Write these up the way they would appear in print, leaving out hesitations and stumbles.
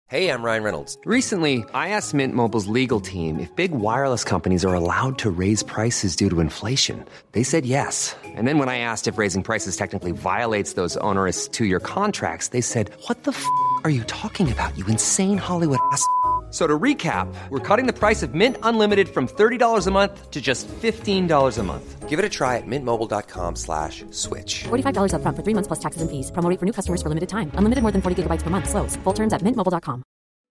Hey, I'm Ryan Reynolds. Recently, I asked Mint Mobile's legal team if big wireless companies are allowed to raise prices due to inflation. They said yes. And then when I asked if raising prices technically violates those onerous two-year contracts, they said, "What the f*** are you talking about, you insane Hollywood ass?" So to recap, we're cutting the price of Mint Unlimited from $30 a month to just $15 a month. Give it a try at mintmobile.com/switch. $45 up front for 3 months plus taxes and fees. Promo rate for new customers for limited time. Unlimited more than 40 gigabytes per month. Slows full terms at mintmobile.com.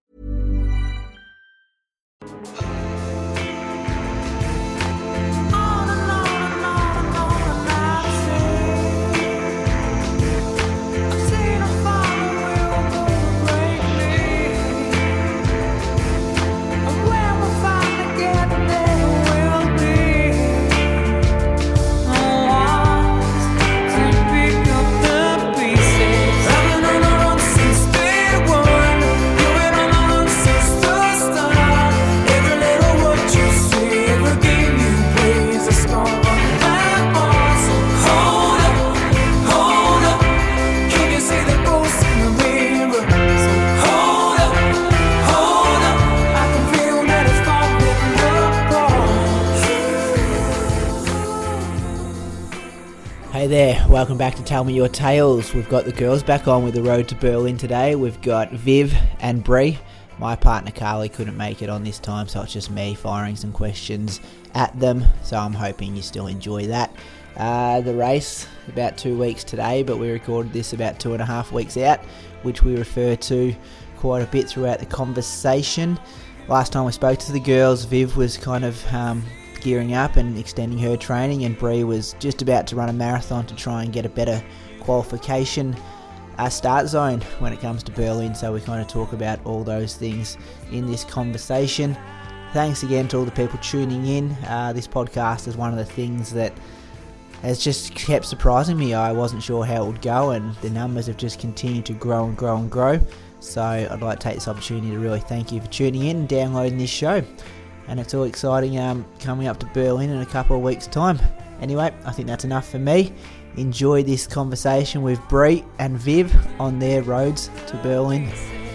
Hey there, welcome back to Tell Me Your Tales. We've got the girls back on with the road to Berlin today. We've got Viv and Bree. My partner Carly couldn't make it on this time, so it's just me firing some questions at them. So I'm hoping you still enjoy that. The race, about 2 weeks today, but we recorded this about 2.5 weeks out, which we refer to quite a bit throughout the conversation. Last time we spoke to the girls, Viv was kind of gearing up and extending her training, and Bree was just about to run a marathon to try and get a better qualification start zone when it comes to Berlin. So we kind of talk about all those things in this conversation. Thanks again to all the people tuning in. This podcast is one of the things that has just kept surprising me. I wasn't sure how it would go, and the numbers have just continued to grow and grow and grow. So I'd like to take this opportunity to really thank you for tuning in and downloading this show. And it's all exciting coming up to Berlin in a couple of weeks' time. Anyway, I think that's enough for me. Enjoy this conversation with Bree and Viv on their roads to Berlin.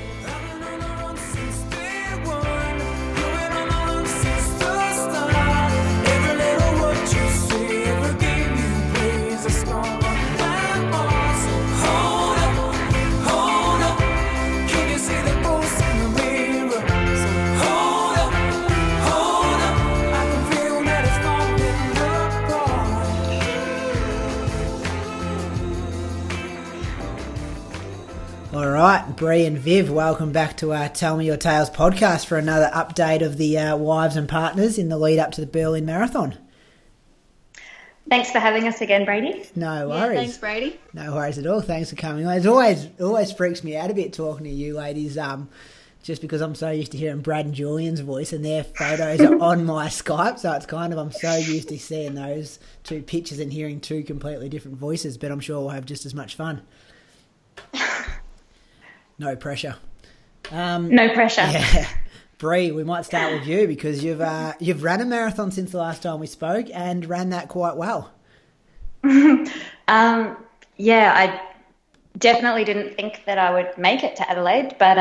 Alright, Bree and Viv, welcome back to our Tell Me Your Tales podcast for another update of the wives and partners in the lead up to the Berlin Marathon. Thanks for having us again, Brady. No worries. Thanks, Brady. No worries at all. Thanks for coming on. It always freaks me out a bit talking to you ladies, just because I'm so used to hearing Brad and Julian's voice, and their photos are on my Skype, so it's kind of, I'm so used to seeing those two pictures and hearing two completely different voices, but I'm sure we'll have just as much fun. No pressure. No pressure. Yeah. Bree, we might start with you because you've ran a marathon since the last time we spoke and ran that quite well. I definitely didn't think that I would make it to Adelaide, but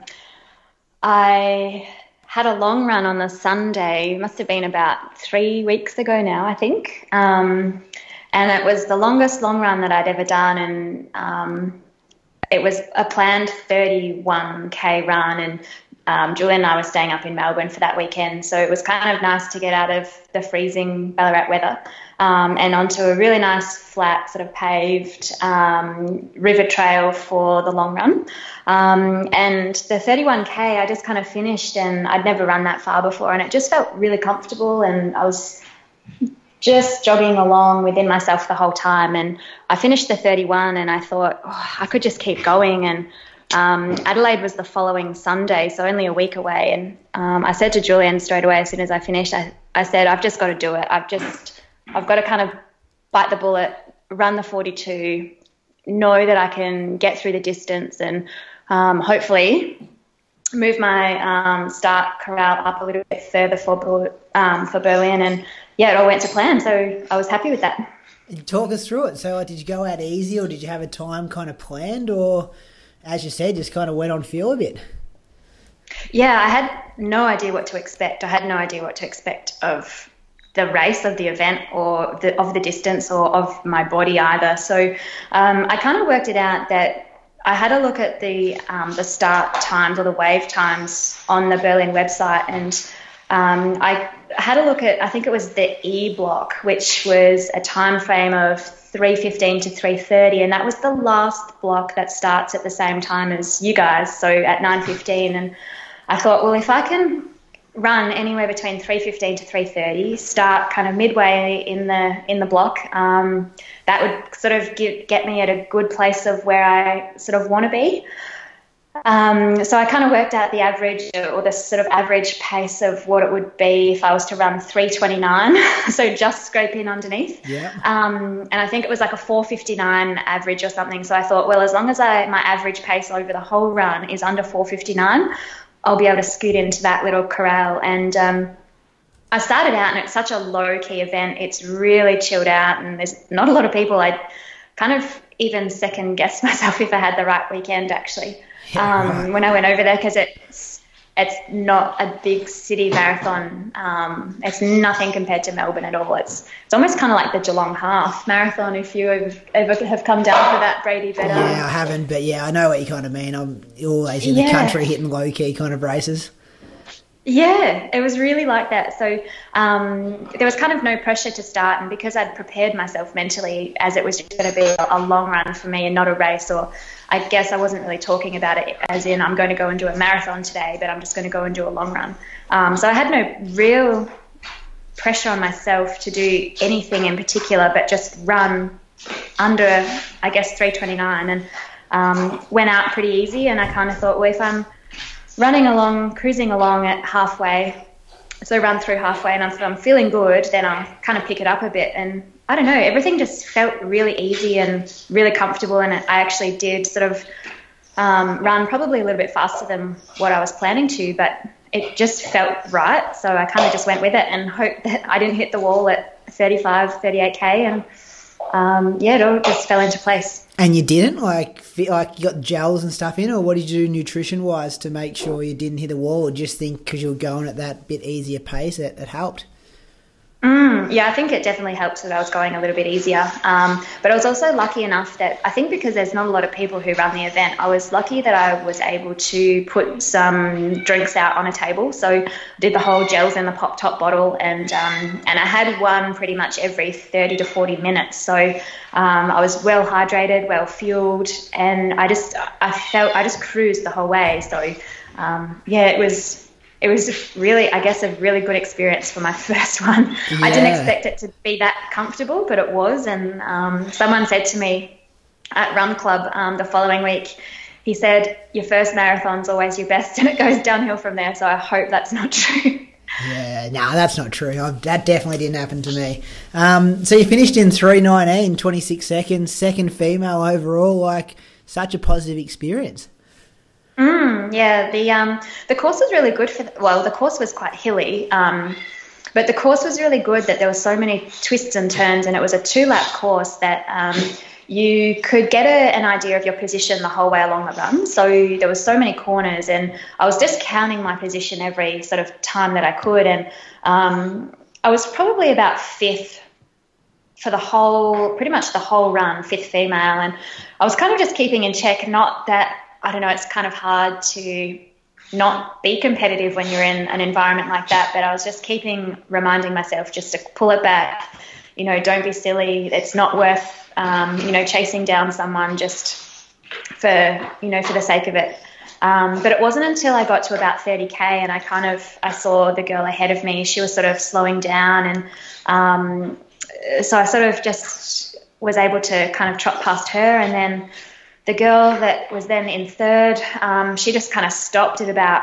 I had a long run on the Sunday. It must have been about 3 weeks ago now, I think. And it was the longest long run that I'd ever done, and it was a planned 31k run, and Julian and I were staying up in Melbourne for that weekend, so it was kind of nice to get out of the freezing Ballarat weather and onto a really nice flat sort of paved river trail for the long run. And the 31k I just kind of finished, and I'd never run that far before, and it just felt really comfortable, and I was just jogging along within myself the whole time. And I finished the 31 and I thought, I could just keep going. And Adelaide was the following Sunday, so only a week away. And I said to Julian straight away as soon as I finished, I said, I've just got to do it. I've got to kind of bite the bullet, run the 42, know that I can get through the distance, and hopefully move my start corral up a little bit further for Berlin. And yeah, it all went to plan, so I was happy with that. Talk us through it. So did you go out easy, or did you have a time kind of planned, or as you said, just kind of went on feel a bit? Yeah, I had no idea what to expect. I had no idea what to expect of the race, of the event, or of the distance, or of my body either. So I kind of worked it out that I had a look at the start times or the wave times on the Berlin website, and I had a look at, I think it was the E block, which was a time frame of 3:15 to 3:30, and that was the last block that starts at the same time as you guys, so at 9:15. And I thought, well, if I can run anywhere between 3:15 to 3:30, start kind of midway in the block, that would sort of get me at a good place of where I sort of want to be. So I kind of worked out the average, or the sort of average pace of what it would be if I was to run 3:29, so just scrape in underneath. Yeah. And I think it was like a 4:59 average or something. So I thought, well, as long as my average pace over the whole run is under 4:59, I'll be able to scoot into that little corral. And I started out, and it's such a low-key event. It's really chilled out, and there's not a lot of people. I kind of even second-guessed myself if I had the right weekend, actually. Right. When I went over there, because it's not a big city marathon. It's nothing compared to Melbourne at all. It's almost kind of like the Geelong Half Marathon, if you ever have come down for that, Brady. But yeah, I haven't, but yeah, I know what you kind of mean. I'm always in the country hitting low-key kind of races. Yeah, it was really like that. So there was kind of no pressure to start, and because I'd prepared myself mentally as it was just going to be a long run for me and not a race, or I guess I wasn't really talking about it as in I'm going to go and do a marathon today, but I'm just going to go and do a long run. So I had no real pressure on myself to do anything in particular, but just run under, I guess, 3:29, and went out pretty easy. And I kind of thought, well, if I'm running along, cruising along at halfway, so run through halfway, and if I'm feeling good, then I'll kind of pick it up a bit. And I don't know, everything just felt really easy and really comfortable, and I actually did sort of run probably a little bit faster than what I was planning to, but it just felt right. So I kind of just went with it and hoped that I didn't hit the wall at 38K, and it all just fell into place. And you didn't? Like you got gels and stuff in, or what did you do nutrition-wise to make sure you didn't hit a wall, or just think because you were going at that bit easier pace it helped? Yeah, I think it definitely helped that I was going a little bit easier. But I was also lucky enough that I think because there's not a lot of people who run the event, I was lucky that I was able to put some drinks out on a table. So I did the whole gels in the pop top bottle, and I had one pretty much every 30 to 40 minutes. So I was well hydrated, well fueled, and I just cruised the whole way. So it was really, I guess, a really good experience for my first one. Yeah. I didn't expect it to be that comfortable, but it was. And someone said to me at Run Club the following week, he said, your first marathon's always your best, and it goes downhill from there. So I hope that's not true. Yeah, no, that's not true. That definitely didn't happen to me. So you finished in 3:19, 26 seconds, second female overall, like such a positive experience. Yeah, the course was really good the course was quite hilly, but the course was really good that there were so many twists and turns, and it was a 2-lap course that you could get an idea of your position the whole way along the run. So there were so many corners, and I was just counting my position every sort of time that I could, and I was probably about 5th for pretty much the whole run, 5th female, and I was kind of just keeping in check, not that, I don't know, it's kind of hard to not be competitive when you're in an environment like that, but I was just reminding myself just to pull it back, don't be silly. It's not worth, chasing down someone just for the sake of it. But it wasn't until I got to about 30K and I saw the girl ahead of me. She was sort of slowing down, and so I sort of just was able to kind of trot past her, and then the girl that was then in 3rd, she just kind of stopped at about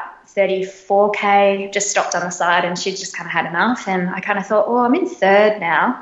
34K, just stopped on the side, and she just kind of had enough. And I kind of thought, I'm in 3rd now.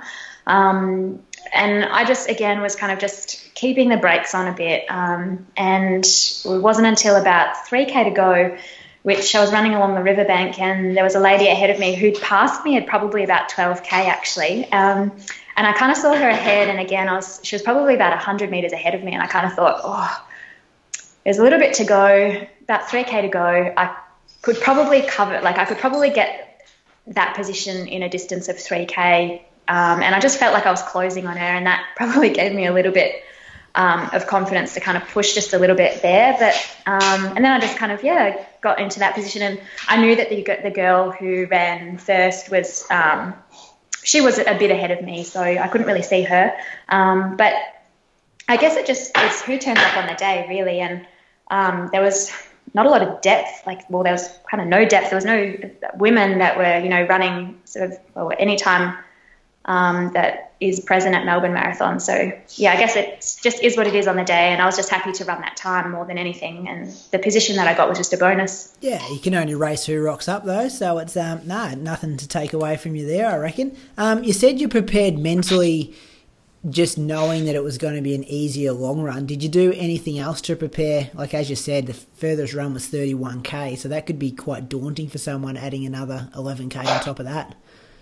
And I just, again, was kind of just keeping the brakes on a bit. And it wasn't until about 3K to go, which I was running along the riverbank, and there was a lady ahead of me who'd passed me at probably about 12K actually. And I kind of saw her ahead, and again, she was probably about 100 metres ahead of me, and I kind of thought, there's a little bit to go, about 3K to go. I could probably cover, like I could probably get that position in a distance of 3K. And I just felt like I was closing on her, and that probably gave me a little bit of confidence to kind of push just a little bit there. But and then I just kind of, got into that position, and I knew that the girl who ran first was, she was a bit ahead of me, so I couldn't really see her. But I guess it's who turns up on the day, really. And there was not a lot of depth. There was kind of no depth. There was no women that were, running sort of any time that is present at Melbourne Marathon. So, I guess it just is what it is on the day, and I was just happy to run that time more than anything, and the position that I got was just a bonus. Yeah, you can only race who rocks up, though, so it's nothing to take away from you there, I reckon. You said you prepared mentally just knowing that it was going to be an easier long run. Did you do anything else to prepare? Like, as you said, the furthest run was 31K, so that could be quite daunting for someone adding another 11K on top of that.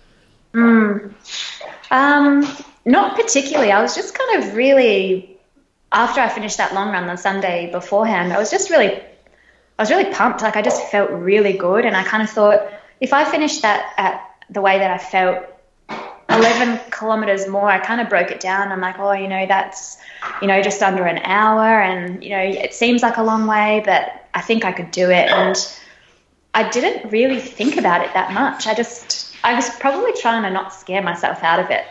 Not particularly. I was just kind of really, after I finished that long run the Sunday beforehand, I was really pumped. Like, I just felt really good, and I kind of thought, if I finished that at the way that I felt, 11 kilometers more, I kind of broke it down. I'm like, that's, just under an hour, and, it seems like a long way, but I think I could do it. And I didn't really think about it that much. I was probably trying to not scare myself out of it.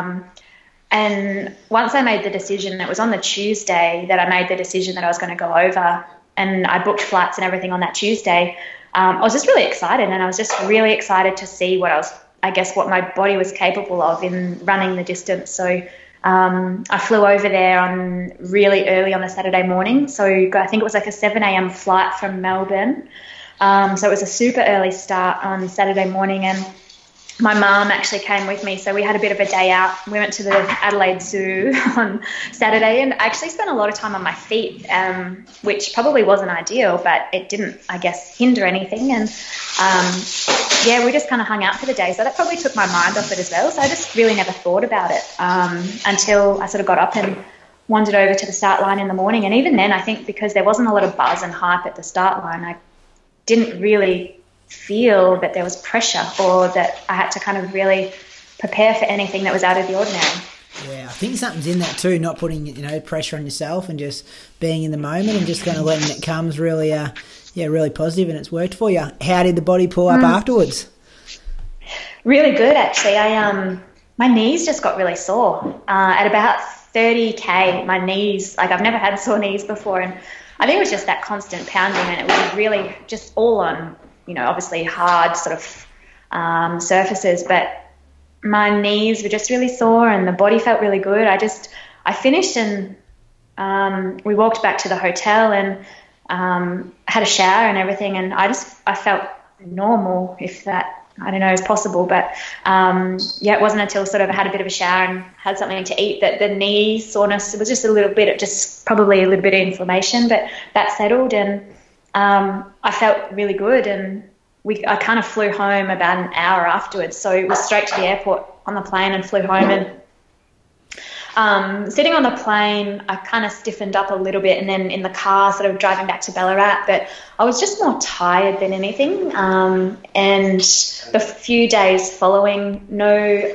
And once I made the decision, it was on the Tuesday that I made the decision that I was going to go over, and I booked flights and everything on that Tuesday. I was just really excited, and I was just really excited to see what my body was capable of in running the distance. So I flew over there on really early on the Saturday morning. So I think it was like a 7 a.m. flight from Melbourne. So it was a super early start on Saturday morning, and my mum actually came with me, so we had a bit of a day out. We went to the Adelaide Zoo on Saturday, and I actually spent a lot of time on my feet, which probably wasn't ideal, but it didn't, I guess, hinder anything. And we just kind of hung out for the day, so that probably took my mind off it as well. So I just really never thought about it until I sort of got up and wandered over to the start line in the morning. And even then, I think because there wasn't a lot of buzz and hype at the start line, I didn't really feel that there was pressure or that I had to kind of really prepare for anything that was out of the ordinary. Yeah, I think something's in that too, not putting, pressure on yourself and just being in the moment and just kind of letting it come is really, really positive, and it's worked for you. How did the body pull up afterwards? Really good, actually. My knees just got really sore. At about 30K, my knees, I've never had sore knees before, and I think it was just that constant pounding, and it was really just all on, obviously hard sort of surfaces, but my knees were just really sore and the body felt really good. I finished, and we walked back to the hotel and had a shower and everything, and I felt normal, if that, I don't know, is possible. But it wasn't until sort of I had a bit of a shower and had something to eat that the knee soreness, it was just a little bit, probably a little bit of inflammation, but that settled, and I felt really good. And I kind of flew home about an hour afterwards, so it was straight to the airport on the plane and flew home. And sitting on the plane, I kind of stiffened up a little bit, and then in the car sort of driving back to Ballarat, but I was just more tired than anything. And the few days following, no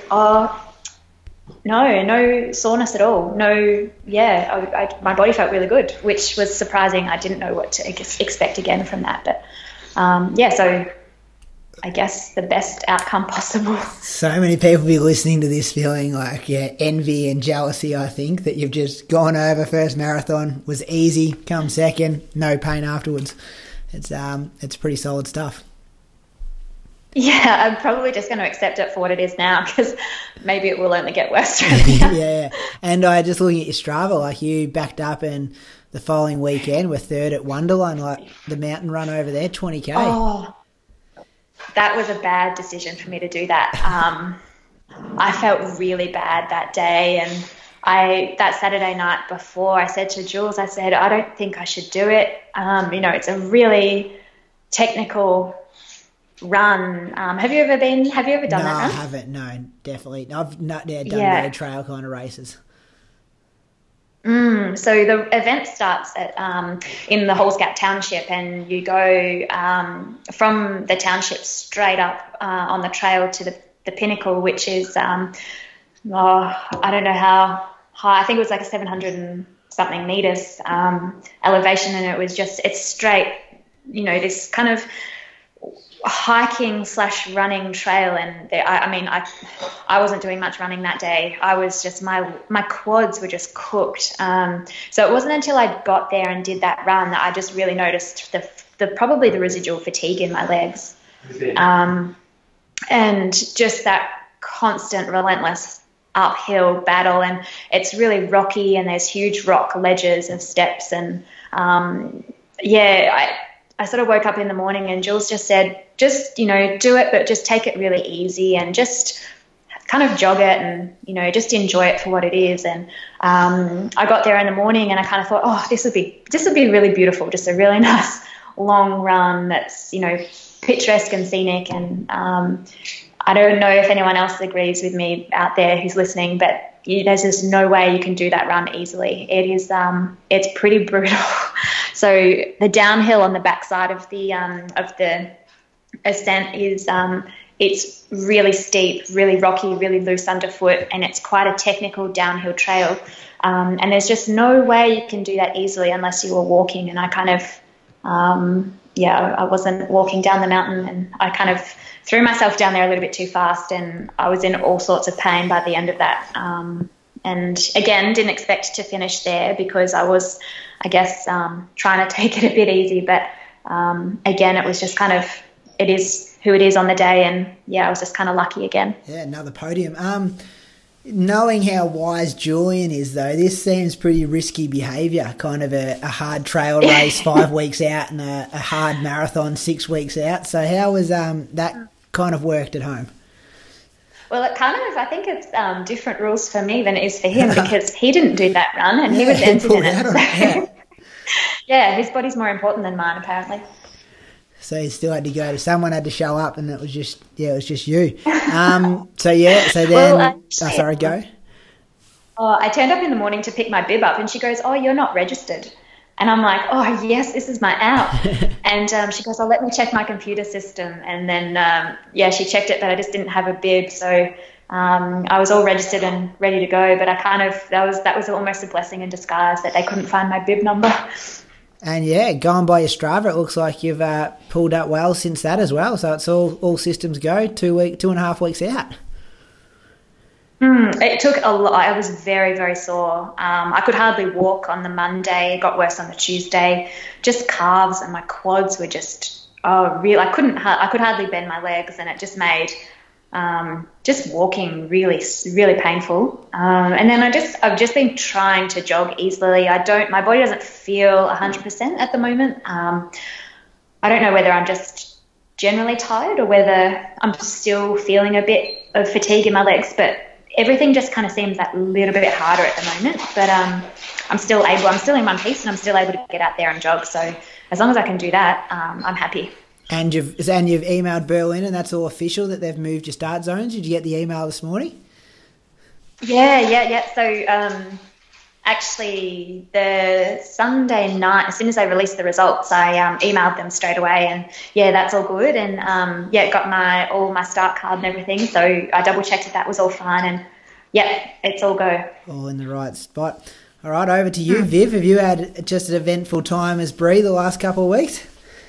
soreness at all. My body felt really good, which was surprising. I didn't know what to expect again from that. But so I guess the best outcome possible. So many people be listening to this feeling like, envy and jealousy, I think, that you've just gone over first marathon, was easy, come second, no pain afterwards. It's pretty solid stuff. Yeah, I'm probably just going to accept it for what it is now, because maybe it will only get worse from here. Yeah, and I just looking at your Strava, like you backed up and the following weekend were third at Wonderland, like the mountain run over there, 20K. Oh, that was a bad decision for me to do that. I felt really bad that day, and that Saturday night before, I said to Jules, I don't think I should do it. It's a really technical run. Have you ever done that run? No, I haven't. No, definitely. I've not done road trail kind of races. So the event starts at in the Halls Gap Township, and you go from the township straight up on the trail to the pinnacle, which is I don't know how high. I think it was like a 700 and something meters elevation, and it's straight. This kind of hiking / running trail, and I wasn't doing much running that day. I was just my quads were just cooked. So it wasn't until I got there and did that run that I just really noticed probably the residual fatigue in my legs, and just that constant relentless uphill battle. And it's really rocky, and there's huge rock ledges and steps, and I sort of woke up in the morning and Jules just said, just, do it, but just take it really easy and just kind of jog it and, just enjoy it for what it is. And I got there in the morning and I kind of thought, this would be really beautiful, just a really nice long run that's, picturesque and scenic. And I don't know if anyone else agrees with me out there who's listening, but there's just no way you can do that run easily. It is, it's pretty brutal. So the downhill on the backside of the ascent is, it's really steep, really rocky, really loose underfoot, and it's quite a technical downhill trail. And there's just no way you can do that easily unless you were walking. And I kind of, I wasn't walking down the mountain, and I kind of threw myself down there a little bit too fast, and I was in all sorts of pain by the end of that. And again, didn't expect to finish there because I was, I guess, trying to take it a bit easy. But again, it was just kind of, it is who it is on the day. And I was just kind of lucky again. Yeah, another podium. Knowing how wise Julian is, though, this seems pretty risky behaviour, kind of a hard trail race 5 weeks out and a hard marathon 6 weeks out. So how was that kind of worked at home? Well, it kind of, I think it's different rules for me than it is for him because he didn't do that run and he was entered in it. So, his body's more important than mine, apparently. So he still had to go. Someone had to show up, and it was just you. So then. Well, sorry, go. I turned up in the morning to pick my bib up, and she goes, "Oh, you're not registered." And I'm like, "Oh yes, this is my out." And she goes, "Oh, let me check my computer system." And then she checked it, but I just didn't have a bib, so I was all registered and ready to go. But I kind of that was almost a blessing in disguise that they couldn't find my bib number. And going by your Strava, it looks like you've pulled up well since that as well. So it's all systems go. 2.5 weeks out. It took a lot. I was very, very sore. I could hardly walk on the Monday. It got worse on the Tuesday. Just calves and my quads were just real. I could hardly bend my legs, and it just made just walking really, really painful. And then I've just been trying to jog easily. My body doesn't feel 100% at the moment. I don't know whether I'm just generally tired or whether I'm still feeling a bit of fatigue in my legs, but everything just kind of seems that little bit harder at the moment. But I'm still in one piece, and I'm still able to get out there and jog. So as long as I can do that, I'm happy. And you've emailed Berlin, and that's all official that they've moved your start zones. Did you get the email this morning? Yeah. So actually, the Sunday night, as soon as they released the results, I emailed them straight away, and that's all good. And got all my start card and everything. So I double checked that was all fine, and it's all go. All in the right spot. All right, over to you, Viv. Have you had just an eventful time as Bree the last couple of weeks?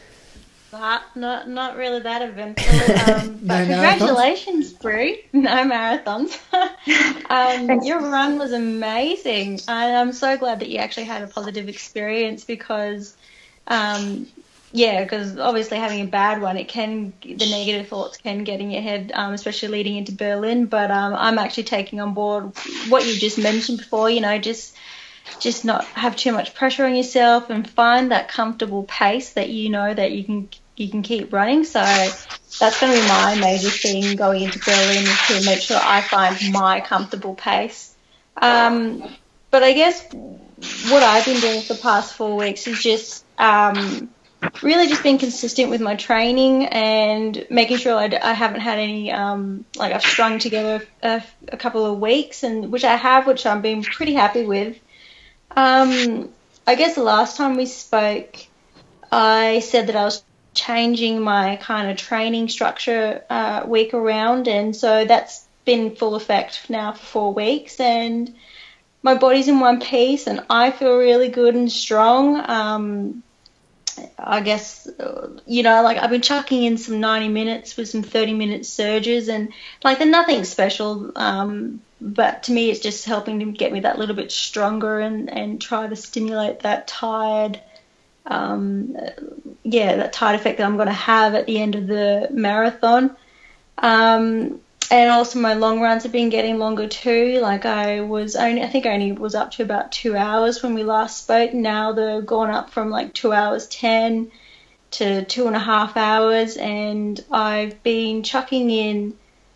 Not really that eventful. But congratulations, Bree. No marathons. Your run was amazing. And I'm so glad that you actually had a positive experience because, because obviously having a bad one, the negative thoughts can get in your head, especially leading into Berlin. But I'm actually taking on board what you just mentioned before, just not have too much pressure on yourself and find that comfortable pace that that you can keep running. So that's going to be my major thing going into Berlin, to make sure I find my comfortable pace. But I guess what I've been doing for the past 4 weeks is just really just being consistent with my training and making sure I haven't had any I've strung together a couple of weeks, and which I've been pretty happy with. I guess the last time we spoke, I said that I was changing my kind of training structure week around, and so that's been full effect now for 4 weeks, and my body's in one piece and I feel really good and strong. I guess, like I've been chucking in some 90 minutes with some 30-minute surges, and like they're nothing special, but to me it's just helping to get me that little bit stronger and try to stimulate that tired, that tired effect that I'm going to have at the end of the marathon. And also my long runs have been getting longer too. Like I think I only was up to about 2 hours when we last spoke. Now they're gone up from like 2 hours 10 to 2.5 hours. And I've been chucking in,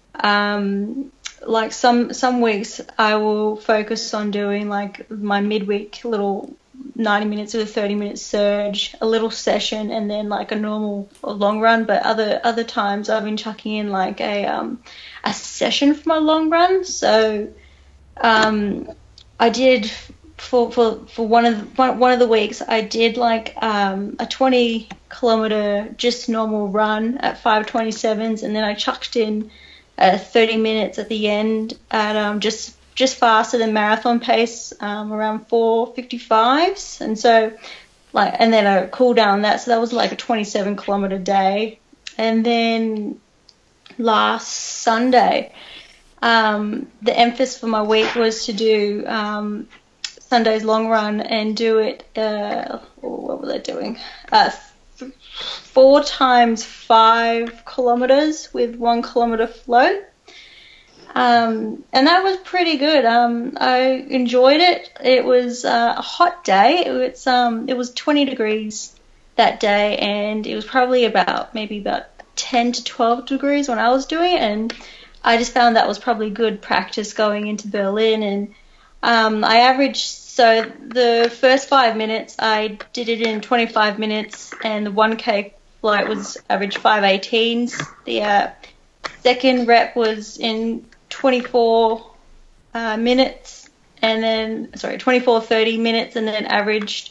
like some weeks I will focus on doing like my midweek little 90 minutes with a 30-minute surge, a little session, and then like a normal long run. But other times I've been chucking in like a session for my long run. So I did for one of the weeks I did like a 20 kilometer just normal run at 5:27s, and then I chucked in 30 minutes at the end at just faster than marathon pace, around 4:55s, and so and then a cool down on that, so that was like a 27 kilometer day. And then last Sunday, the emphasis for my week was to do Sunday's long run and do it, what were they doing? 4 times 5 kilometers with 1 kilometer float. And that was pretty good. I enjoyed it. It was a hot day. It was 20 degrees that day, and it was probably about 10 to 12 degrees when I was doing it, and I just found that was probably good practice going into Berlin. And I averaged, so the first 5 minutes I did it in 25 minutes, and the 1K flight was average 5:18s. The second rep was in 24 minutes, and then 30 minutes, and then averaged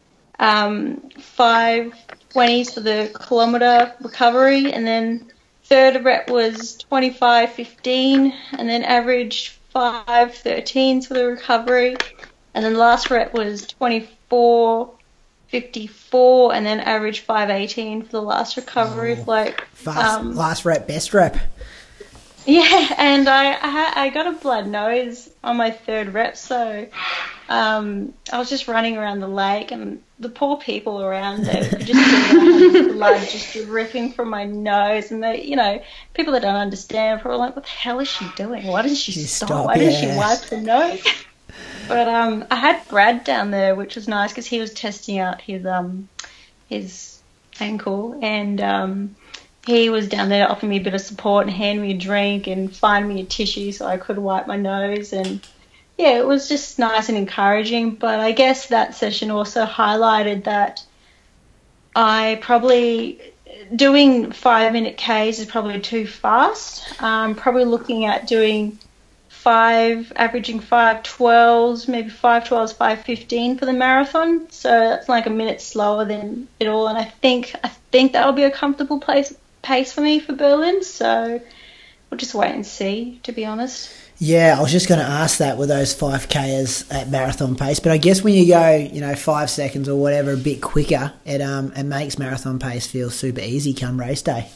5:20s for the kilometer recovery, and then third rep was 25:15, and then averaged 5:13s for the recovery, and then last rep was 24:54, and then averaged 5:18 for the last recovery. Last rep, best rep. Yeah, and I got a blood nose on my third rep, so I was just running around the lake, and the poor people around there just blood just dripping from my nose, and they, people that don't understand are probably like, what the hell is she doing? Why doesn't she stop? Why doesn't she wipe her nose? But I had Brad down there, which was nice because he was testing out his ankle, and he was down there to offer me a bit of support and hand me a drink and find me a tissue so I could wipe my nose. And yeah, it was just nice and encouraging. But I guess that session also highlighted that I probably, doing 5-minute Ks is probably too fast. I'm probably looking at doing averaging 5:12s, maybe 5:12s, 5:15 for the marathon. So that's like a minute slower than it all. And I think that'll be a comfortable pace for me for Berlin, so we'll just wait and see, to be honest. Yeah, I was just going to ask that with those 5Kers at marathon pace, but I guess when you go, 5 seconds or whatever a bit quicker, it makes marathon pace feel super easy come race day.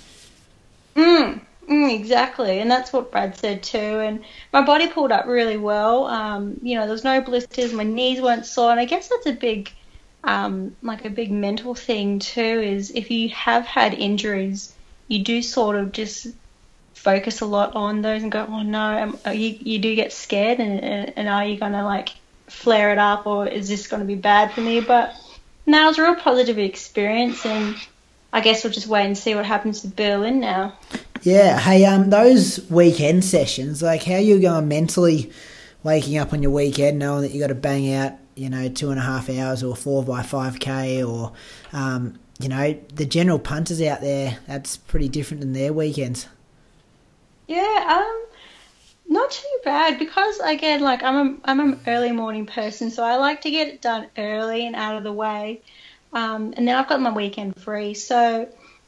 Exactly, and that's what Brad said too, and my body pulled up really well. There was no blisters, my knees weren't sore, and I guess that's a big mental thing too, is if you have had injuries, you do sort of just focus a lot on those and go, oh no, you do get scared, and are you going to flare it up, or is this going to be bad for me? But no, it was a real positive experience, and I guess we'll just wait and see what happens to Berlin now. Yeah, hey, those weekend sessions, how are you going mentally, waking up on your weekend knowing that you got to bang out, 2.5 hours or 4x5K, or the general punters out there, that's pretty different than their weekends. Yeah, Not too bad because, again, like I'm an early morning person, so I like to get it done early and out of the way. And then I've got my weekend free, so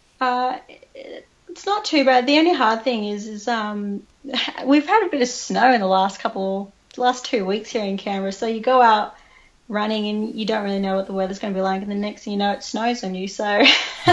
it's not too bad. The only hard thing is we've had a bit of snow in the last 2 weeks here in Canberra, so you go out running and you don't really know what the weather's going to be like, and the next thing you know, it snows on you. So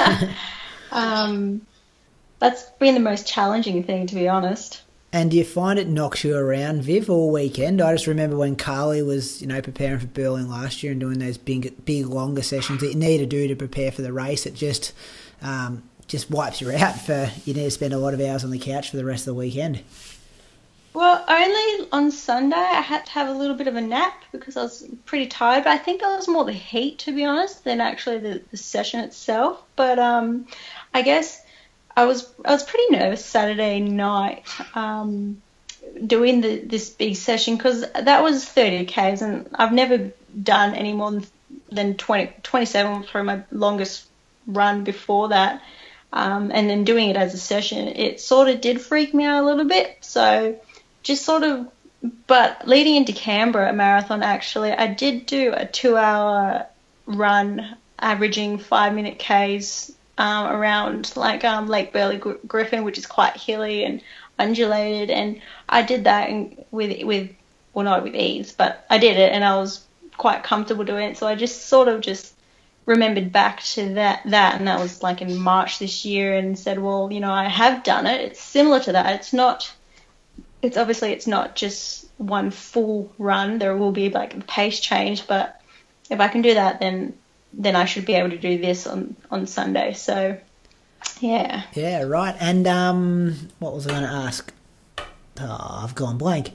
that's been the most challenging thing, to be honest. And do you find it knocks you around, Viv, all weekend? I just remember when Carly was, preparing for Berlin last year and doing those big longer sessions that you need to do to prepare for the race. It just wipes you out you need to spend a lot of hours on the couch for the rest of the weekend. Well, only on Sunday I had to have a little bit of a nap because I was pretty tired. But I think that was more the heat, to be honest, than actually the session itself. But I guess I was pretty nervous Saturday night doing this big session because that was 30 Ks, and I've never done any more than 27 for my longest run before that. And then doing it as a session, it sort of did freak me out a little bit. So but leading into Canberra, a marathon actually, I did do a 2-hour run averaging 5-minute Ks around Lake Burley Griffin, which is quite hilly and undulated, and I did that not with ease, but I did it and I was quite comfortable doing it. So I just remembered back to that, and that was like in March this year, and said, well, I have done it. It's similar to that. It's obviously not just one full run. There will be like a pace change, but if I can do that, then I should be able to do this on Sunday. So, yeah. Yeah, right. And what was I going to ask? Oh, I've gone blank.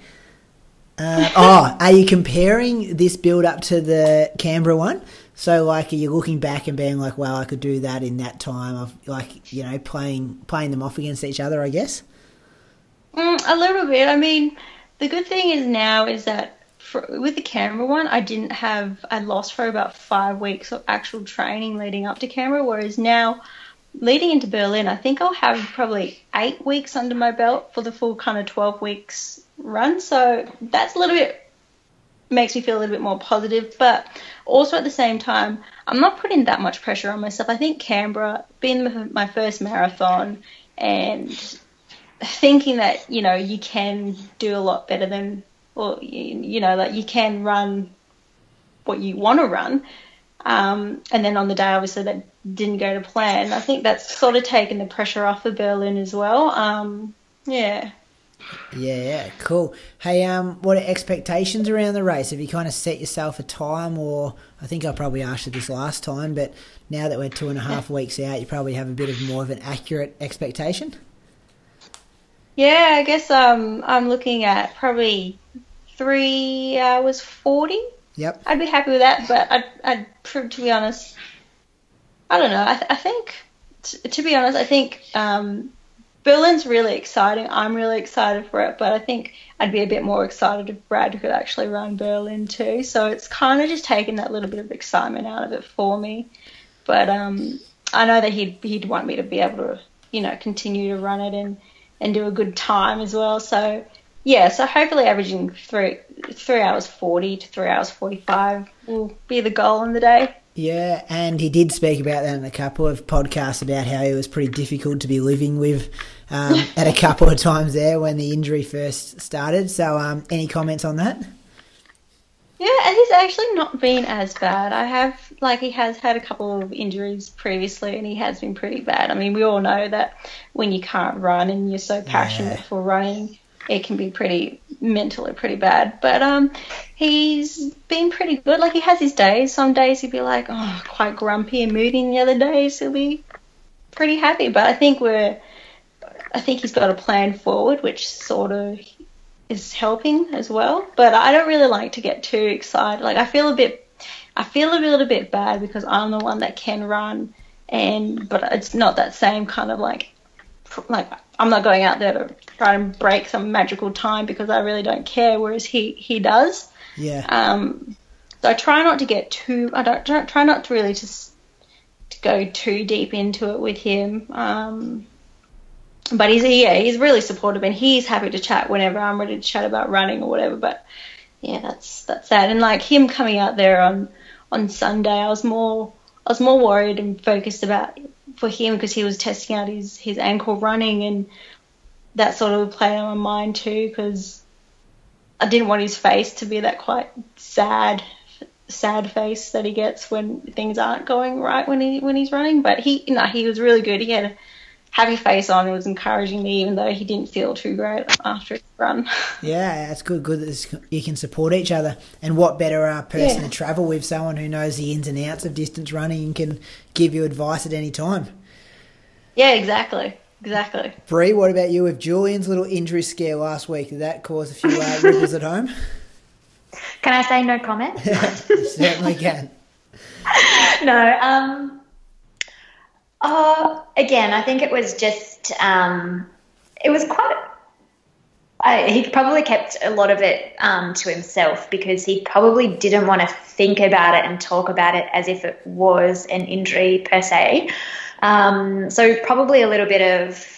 Are you comparing this build up to the Canberra one? So, like, are you looking back and being like, well, I could do that in that time of, like, playing them off against each other, I guess? A little bit. I mean, the good thing is now is that with the Canberra one, I lost for about 5 weeks of actual training leading up to Canberra, whereas now, leading into Berlin, I think I'll have probably 8 weeks under my belt for the full kind of 12 weeks run. So that's makes me feel a little bit more positive, but also at the same time, I'm not putting that much pressure on myself. I think Canberra, being my first marathon and thinking that, you can do a lot better than, or, like you can run what you want to run. And then on the day, obviously, that didn't go to plan. I think that's sort of taken the pressure off of Berlin as well. Yeah. Yeah, cool. Hey, what are expectations around the race? Have you kind of set yourself a time, or I think I probably asked you this last time, but now that we're 2.5 weeks out, you probably have a bit of more of an accurate expectation? Yeah, I guess I'm looking at probably 3 hours 40. Yep. I'd be happy with that, but to be honest, I don't know. I think, to be honest, I think Berlin's really exciting. I'm really excited for it, but I think I'd be a bit more excited if Brad could actually run Berlin too. So it's kind of just taken that little bit of excitement out of it for me. But I know that he'd want me to be able to, continue to run it and do a good time as well. So yeah, so hopefully averaging 3 hours 40 to 3 hours 45 will be the goal in the day. Yeah, and he did speak about that in a couple of podcasts about how it was pretty difficult to be living with at a couple of times there when the injury first started. So any comments on that? Yeah, and he's actually not been as bad. He has had a couple of injuries previously, and he has been pretty bad. I mean, we all know that when you can't run and you're so passionate for running, it can be mentally pretty bad. But he's been pretty good. Like, he has his days. Some days he'll be like, quite grumpy and moody, and the other days he'll be pretty happy. But I think he's got a plan forward, which sort of is helping as well. But I don't really like to get too excited. Like, I feel a little bit bad because I'm the one that can run, but it's not that same kind of like I'm not going out there to try and break some magical time because I really don't care, whereas he does. Yeah. So I try not to get try not to really to go too deep into it with him. But he's really supportive, and he's happy to chat whenever I'm ready to chat about running or whatever. But yeah, that's sad. And like him coming out there on Sunday, I was more worried and focused about for him because he was testing out his ankle running, and that sort of played on my mind too, because I didn't want his face to be that quite sad face that he gets when things aren't going right when he's running. But he was really good. He had a happy face on. It was encouraging me, even though he didn't feel too great after his run. Yeah, it's good that you can support each other. And what better person to travel with, someone who knows the ins and outs of distance running and can give you advice at any time. Yeah, exactly. Bree, what about you with Julian's little injury scare last week? Did that cause a few ripples at home? Can I say no comment? You certainly can. No. Again, I think it was just, it was quite, he probably kept a lot of it to himself because he probably didn't want to think about it and talk about it as if it was an injury per se. So probably a little bit of,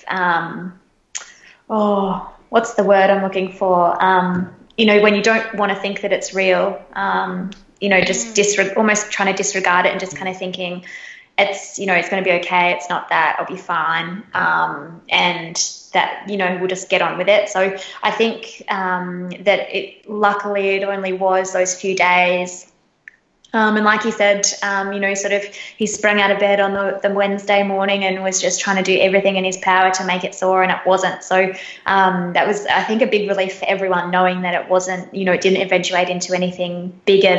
what's the word I'm looking for? When you don't want to think that it's real, just almost trying to disregard it and just kind of thinking it's going to be okay. It's not that, I'll be fine. And that, we'll just get on with it. So I think, luckily it only was those few days. And like he said, he sprung out of bed on the Wednesday morning and was just trying to do everything in his power to make it sore, and it wasn't. So that was, I think, a big relief for everyone, knowing that it wasn't, it didn't eventuate into anything bigger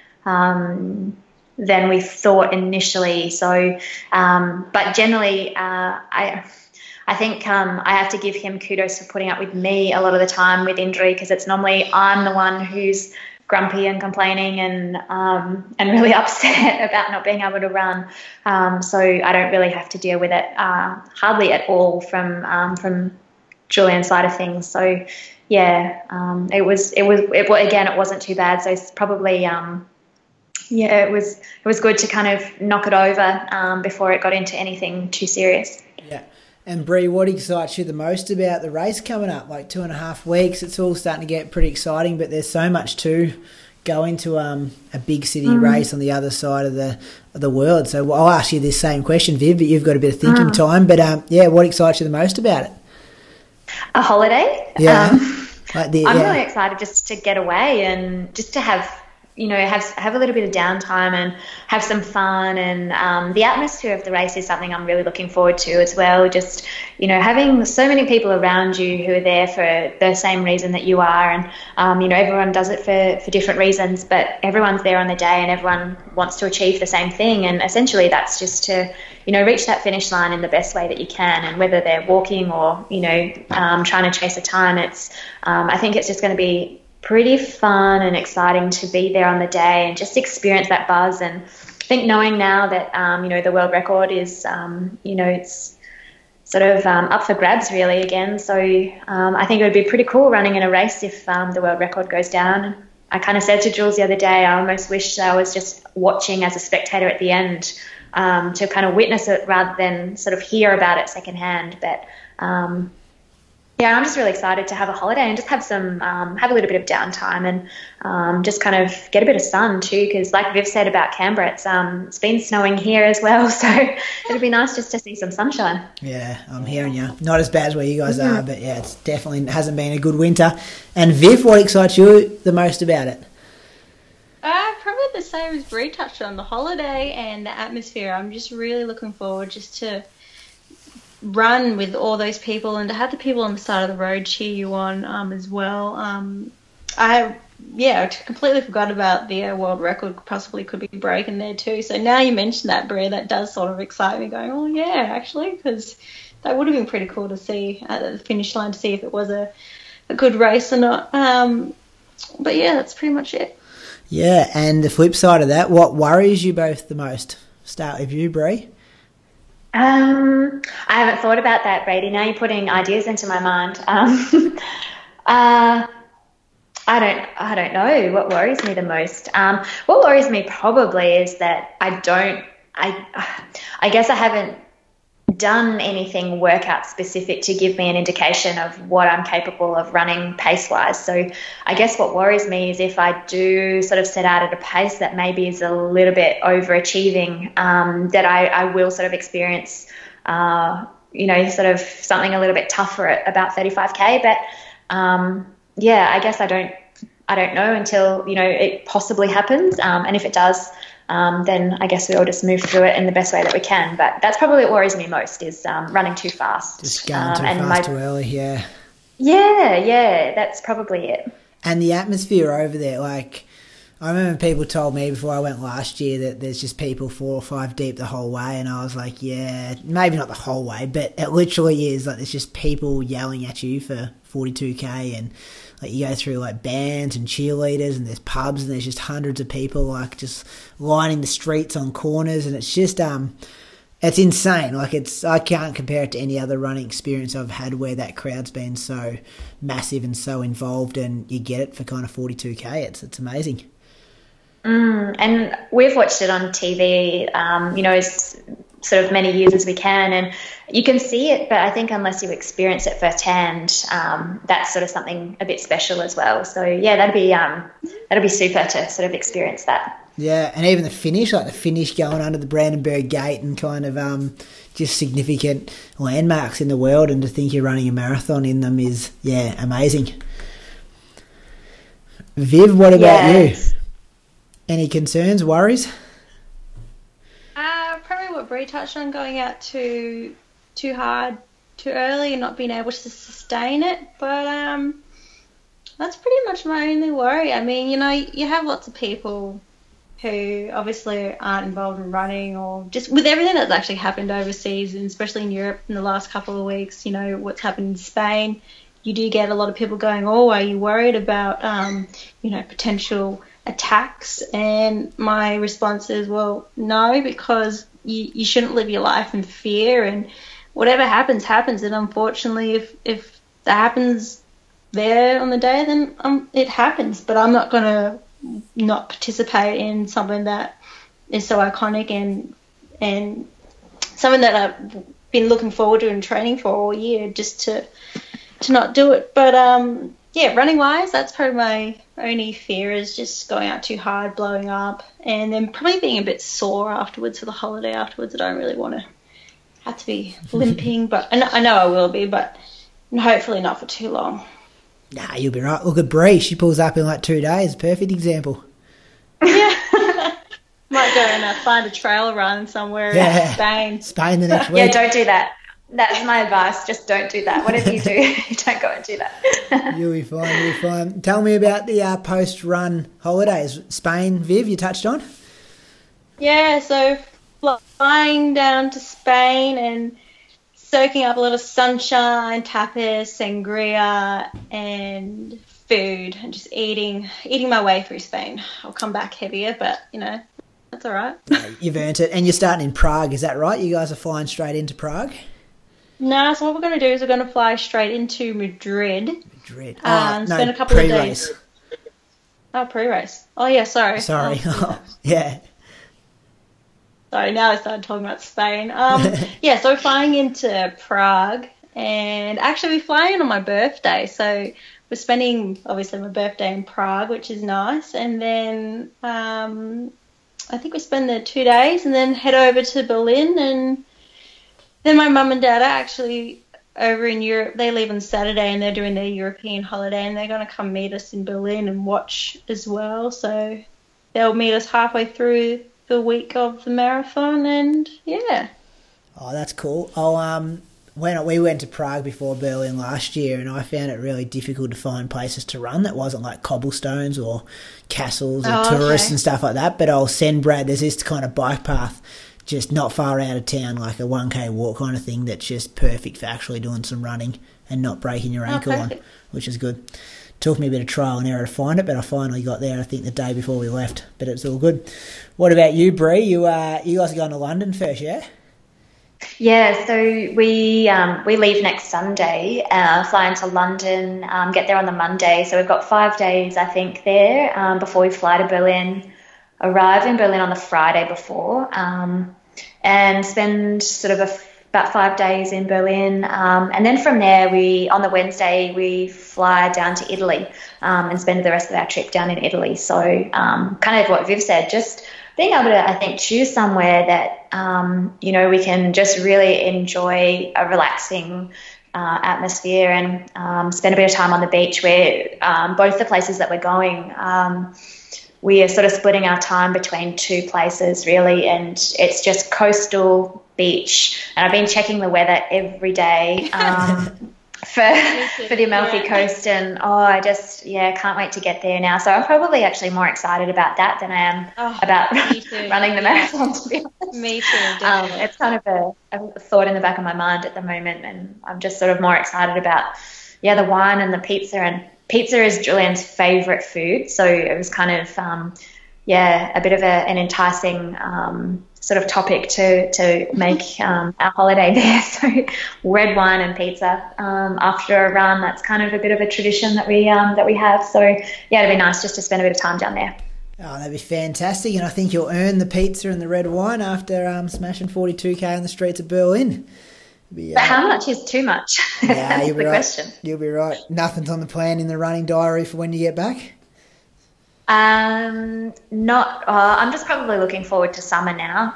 than we thought initially. So, but generally, I think I have to give him kudos for putting up with me a lot of the time with injury, because it's normally I'm the one who's grumpy and complaining and really upset about not being able to run. So I don't really have to deal with it hardly at all from Julian's side of things. So yeah, it wasn't too bad. So it's probably it was good to kind of knock it over before it got into anything too serious. Yeah. And Bree, what excites you the most about the race coming up? Like 2.5 weeks, it's all starting to get pretty exciting, but there's so much to go into a big city race on the other side of the world. So I'll ask you this same question, Viv, but you've got a bit of thinking time. But what excites you the most about it? A holiday. Yeah. I'm really excited just to get away and just to have a little bit of downtime and have some fun. And the atmosphere of the race is something I'm really looking forward to as well. Just, having so many people around you who are there for the same reason that you are. And, everyone does it for different reasons, but everyone's there on the day and everyone wants to achieve the same thing. And essentially that's just to, reach that finish line in the best way that you can. And whether they're walking or, trying to chase a time, I think it's just going to be pretty fun and exciting to be there on the day and just experience that buzz. And I think knowing now that the world record is it's sort of up for grabs really again, so I think it would be pretty cool running in a race if the world record goes down. I kind of said to Jules the other day, I almost wish I was just watching as a spectator at the end to kind of witness it rather than sort of hear about it secondhand. But I'm just really excited to have a holiday and just have a little bit of downtime and just kind of get a bit of sun too, because like Viv said about Canberra, it's been snowing here as well, so it'll be nice just to see some sunshine. Yeah, I'm hearing you. Not as bad as where you guys are, but yeah, it's definitely hasn't been a good winter. And Viv, what excites you the most about it? Probably the same as Bree touched on, the holiday and the atmosphere. I'm just really looking forward just to run with all those people and to have the people on the side of the road cheer you on as well. I completely forgot about the world record possibly could be broken there too. So now you mentioned that, Brie, that does sort of excite me, going, oh yeah, actually, because that would have been pretty cool to see at the finish line to see if it was a good race or not. But yeah, that's pretty much it. Yeah, and the flip side of that, what worries you both the most? Start with you, Brie. I haven't thought about that, Brady. Now you're putting ideas into my mind. I don't know what worries me the most. What worries me probably is that I guess I haven't done anything workout specific to give me an indication of what I'm capable of running pace-wise. So I guess what worries me is if I do sort of set out at a pace that maybe is a little bit overachieving, that I will sort of experience, sort of something a little bit tougher at about 35K. But I guess I don't know until, it possibly happens. And if it does, then I guess we all just move through it in the best way that we can. But that's probably what worries me most is running too fast. Just going too fast too early, yeah. Yeah, that's probably it. And the atmosphere over there, like, I remember people told me before I went last year that there's just people 4 or 5 deep the whole way, and I was like, yeah, maybe not the whole way, but it literally is. Like, there's just people yelling at you for 42K, and like you go through like bands and cheerleaders, and there's pubs, and there's just hundreds of people like just lining the streets on corners, and it's just it's insane. Like, I can't compare it to any other running experience I've had where that crowd's been so massive and so involved, and you get it for kind of 42K. It's amazing. And we've watched it on TV, as sort of many years as we can, and you can see it, but I think unless you experience it firsthand, that's sort of something a bit special as well. So yeah, that'd be super to sort of experience that. Yeah, and even the finish going under the Brandenburg Gate and kind of just significant landmarks in the world, and to think you're running a marathon in them is, amazing. Viv, what about you? Any concerns, worries? Probably what Bree touched on, going out too hard, too early, and not being able to sustain it. But that's pretty much my only worry. I mean, you have lots of people who obviously aren't involved in running, or just with everything that's actually happened overseas, and especially in Europe in the last couple of weeks, what's happened in Spain. You do get a lot of people going, oh, are you worried about, potential attacks? And my response is, well, no, because you shouldn't live your life in fear, and whatever happens, and unfortunately if that happens there on the day, then it happens. But I'm not going to not participate in something that is so iconic and something that I've been looking forward to and training for all year, just to not do it. But running wise, that's probably my only fear, is just going out too hard, blowing up, and then probably being a bit sore afterwards, for the holiday afterwards. I don't really want to have to be limping, but I know I will be, but hopefully not for too long. Nah, you'll be right. Look at Bree, she pulls up in like 2 days. Perfect example. Yeah. Might go and find a trail run somewhere in Spain. Spain the next week. Yeah, don't do that. That's my advice. Just don't do that. Whatever you do, don't go and do that. You'll be fine. Tell me about the post-run holidays. Spain, Viv, you touched on? Yeah, so flying down to Spain and soaking up a lot of sunshine, tapas, sangria, and food, and just eating my way through Spain. I'll come back heavier, but, that's all right. You've earned it. And you're starting in Prague, is that right? You guys are flying straight into Prague? No, so what we're going to do is we're going to fly straight into Madrid. Spend a couple of days. Pre-race. Oh, pre-race. Oh, yeah, sorry. Yeah. Sorry, now I started talking about Spain. So we're flying into Prague, and actually we're flying on my birthday, so we're spending, obviously, my birthday in Prague, which is nice, and then I think we spend there 2 days and then head over to Berlin, and then my mum and dad are actually over in Europe. They leave on Saturday and they're doing their European holiday, and they're going to come meet us in Berlin and watch as well. So they'll meet us halfway through the week of the marathon, and yeah. Oh, that's cool. We went to Prague before Berlin last year, and I found it really difficult to find places to run that wasn't like cobblestones or castles or tourists and stuff like that. But I'll send Brad, there's this kind of bike path just not far out of town, like a 1K walk kind of thing, that's just perfect for actually doing some running and not breaking your ankle on, which is good. Took me a bit of trial and error to find it, but I finally got there, I think, the day before we left. But it's all good. What about you, Bree? You guys are going to London first, yeah? Yeah, so we leave next Sunday, fly into London, get there on the Monday. So we've got 5 days, I think, there before we fly to Berlin, arrive in Berlin on the Friday before, and spend sort of about 5 days in Berlin. And then from there, on the Wednesday, we fly down to Italy and spend the rest of our trip down in Italy. So kind of what Viv said, just being able to, I think, choose somewhere that, we can just really enjoy a relaxing atmosphere and spend a bit of time on the beach, where both the places that we're going, we are sort of splitting our time between two places really, and it's just coastal beach. And I've been checking the weather every day for the Amalfi Coast, and I just can't wait to get there now. So I'm probably actually more excited about that than I am about running the marathon, to be honest. Me too, definitely. It's kind of a thought in the back of my mind at the moment, and I'm just sort of more excited about the wine and the pizza. And pizza is Julian's favourite food, so it was kind of a bit of an enticing sort of topic to make our holiday there. So red wine and pizza after a run, that's kind of a bit of a tradition that we have. So it'd be nice just to spend a bit of time down there. Oh, that'd be fantastic, and I think you'll earn the pizza and the red wine after smashing 42k on the streets of Berlin. But how much is too much? Yeah, That's the question. You'll be right. Nothing's on the plan in the running diary for when you get back? I'm just probably looking forward to summer now.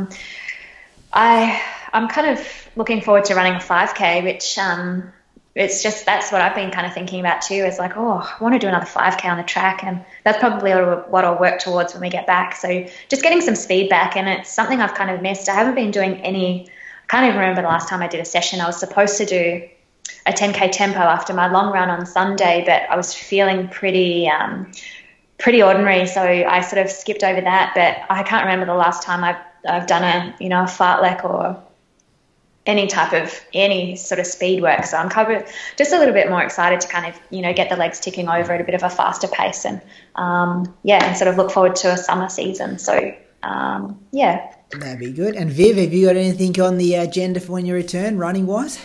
I'm kind of looking forward to running a 5K, which that's what I've been kind of thinking about too, is like, I want to do another 5K on the track, and that's probably what I'll work towards when we get back. So just getting some speed back, and it's something I've kind of missed. I haven't been doing any. I can't even remember the last time I did a session. I was supposed to do a 10K tempo after my long run on Sunday, but I was feeling pretty ordinary, so I sort of skipped over that. But I can't remember the last time I've done a fartlek or any sort of speed work. So I'm kind of just a little bit more excited to kind of get the legs ticking over at a bit of a faster pace, and and sort of look forward to a summer season. So That'd be good. And Viv, have you got anything on the agenda for when you return, running-wise?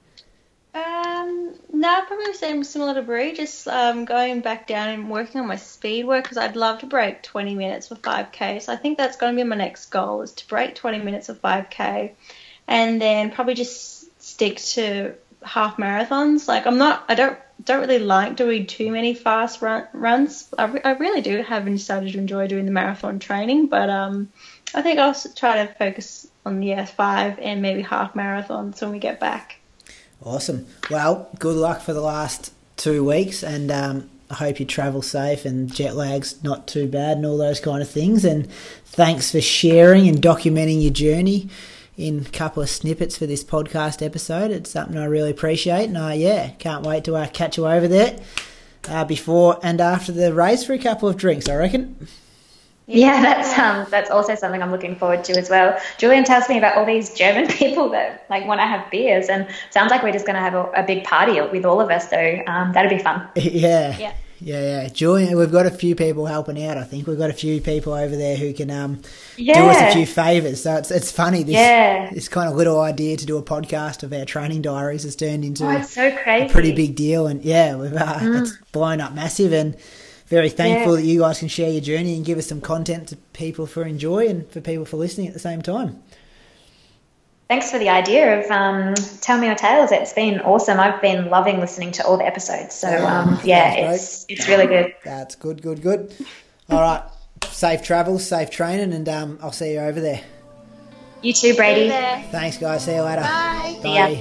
No, probably the same, similar to Brie, just going back down and working on my speed work, because I'd love to break 20 minutes for 5K. So I think that's going to be my next goal, is to break 20 minutes of 5K, and then probably just stick to half marathons. Like I don't really like doing too many fast runs. I really do haven't started to enjoy doing the marathon training, but I think I'll try to focus on the 5 and maybe half marathons when we get back. Awesome. Well, good luck for the last 2 weeks, and I hope you travel safe and jet lag's not too bad and all those kind of things. And thanks for sharing and documenting your journey in a couple of snippets for this podcast episode. It's something I really appreciate, and can't wait to catch you over there before and after the race for a couple of drinks, I reckon. Yeah, that's also something I'm looking forward to as well. Julian tells me about all these German people that want to have beers, and sounds like we're just going to have a big party with all of us. So that'll be fun. Yeah. Julian, we've got a few people helping out. I think we've got a few people over there who can do us a few favours. So it's funny. This kind of little idea to do a podcast of our training diaries has turned into it's so crazy. A pretty big deal, and it's blown up massive, and very thankful that you guys can share your journey and give us some content to people for enjoy and for people for listening at the same time. Thanks for the idea of Tell Me Your Tales. It's been awesome. I've been loving listening to all the episodes. So, it's really good. That's good. All right. Safe travels, safe training, and I'll see you over there. You too, Brady. Thanks, guys. See you later. Bye. See ya.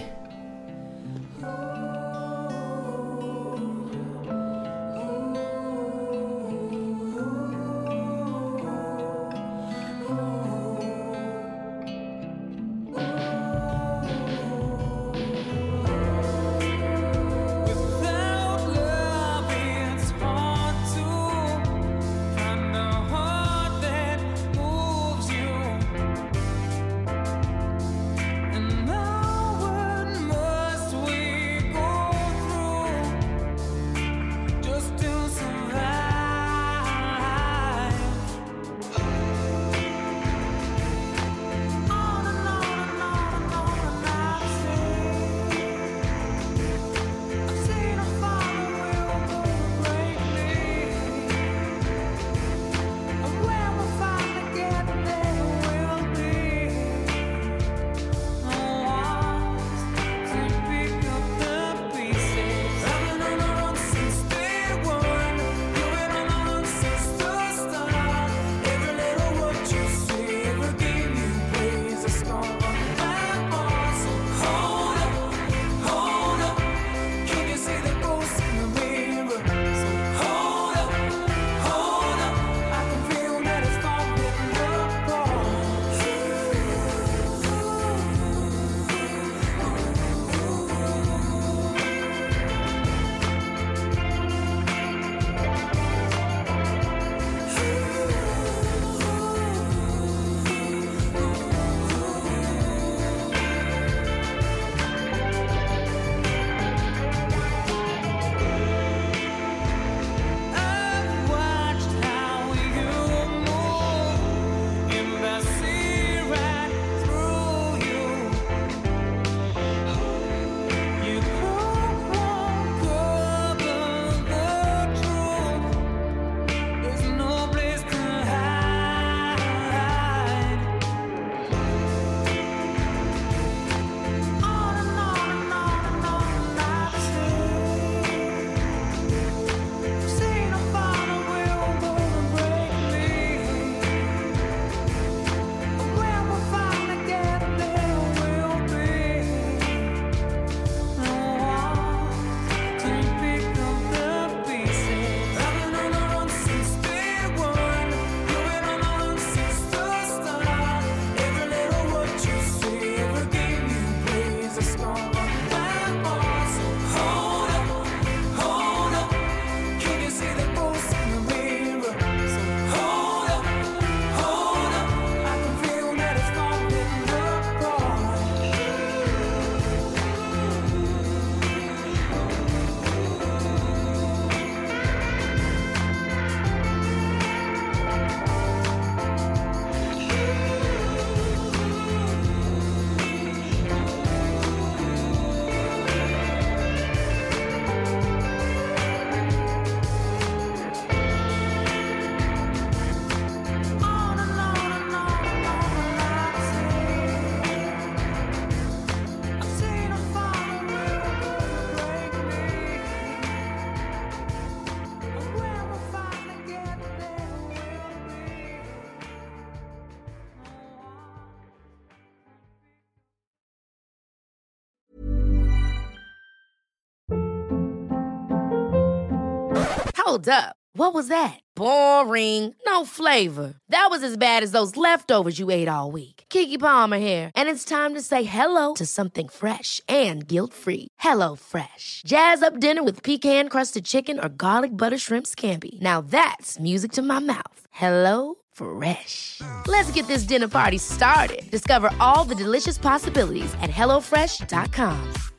Hold up. What was that? Boring. No flavor. That was as bad as those leftovers you ate all week. Keke Palmer here, and it's time to say hello to something fresh and guilt-free. Hello Fresh. Jazz up dinner with pecan-crusted chicken or garlic butter shrimp scampi. Now that's music to my mouth. Hello Fresh. Let's get this dinner party started. Discover all the delicious possibilities at HelloFresh.com.